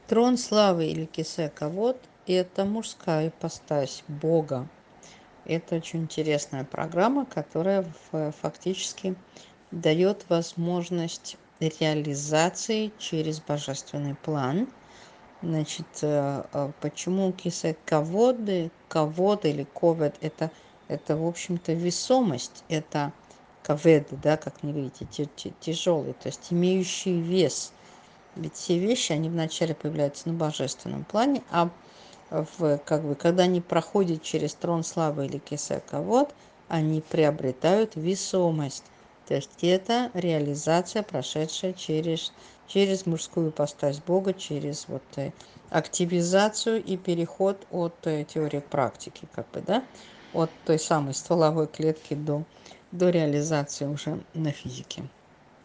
Трон славы или кисе кавод — это мужская ипостась Бога. Это очень интересная программа, которая фактически дает возможность реализации через божественный план. Значит, почему кисе каводы, кавод или ковед — это, в общем-то, весомость, это кавед, да, как мне говорите, тяжелый, то есть имеющий вес. Ведь все вещи, они вначале появляются на божественном плане, а когда они проходят через трон славы или кесарь-кавод, они приобретают весомость. То есть это реализация, прошедшая через мужскую ипостась Бога, через активизацию и переход от теории к практике, да, от той самой стволовой клетки до реализации уже на физике.